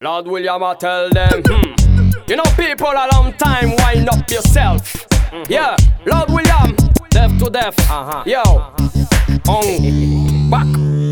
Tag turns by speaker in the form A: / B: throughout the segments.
A: Lord William, I tell them, you know people a long time, wind up yourself. Yeah, Lord William, deaf to deaf. Yo, back.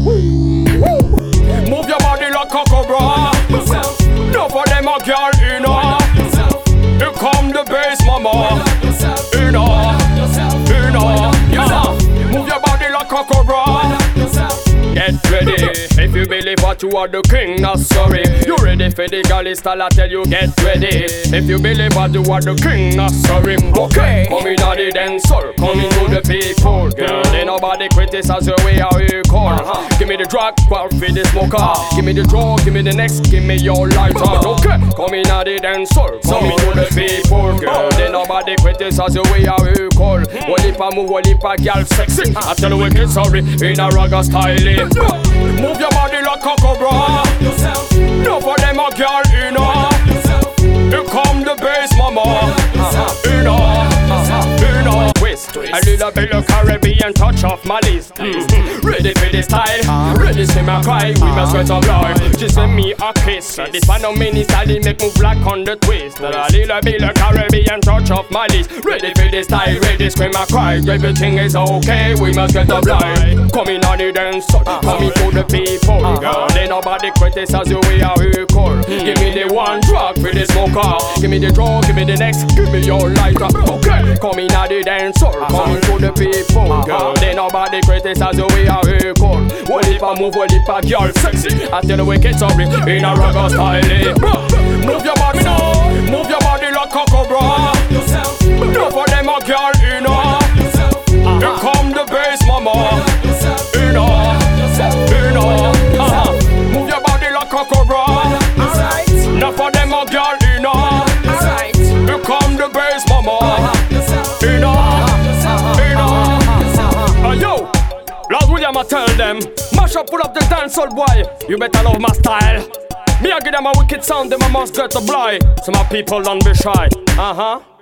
A: Move your body like a cobra. No for them a girl, you know. Here come the bass, mama. You know, move your body like a cobra. Get ready, if you believe what you are the king, not sorry. You ready for the galley style, I tell you get ready. If you believe what you are the king, not sorry. Okay, come in on the dance floor, coming to the people. Girl, ain't nobody criticize your way how you call. Give me the drug, for the smoker. Give me the draw, give me the next, give me your lighter. Okay, come in on the dance floor, coming to the people. Girl, ain't nobody criticize your way how you call. Well if I move, well if I girl sexy, I tell you we get sorry in a ragga style. Move your body like a cobra. No for them a girl, you know. Here come the bass, mama. You know. Twist, a little bit of Caribbean touch off my list. Ready for this style, ready to my cry. We must get some blood. She send me a kiss. This one no mini style, it make move like on the twist. A little bit of Caribbean touch off my list. Ready for this style, ready scream my cry. Everything is okay, we must get some blood. Coming on the dance, coming to the people. Girl, ain't nobody criticize the way how you call. Give me the one drug for the smoker. Give me the draw, give me the next, give me your lighter. Okay, coming on the dance, coming to the people. Girl, ain't nobody criticize the way how you call. Well if I move, well if I girl sexy, I tell the wicked sorry in a ragga style. Move your body now, move your body like a cobra. No for them a girl, you know. Here come the bass, mama. You know. Move your body like a cobra. No for them a girl, you know. Here come the bass, mama. You know. Yo, Lord William, I tell them, mash up, pull up the dancehall boy. You better love my style. Me I give them a wicked sound, them I must get a blind. So my people don't be shy.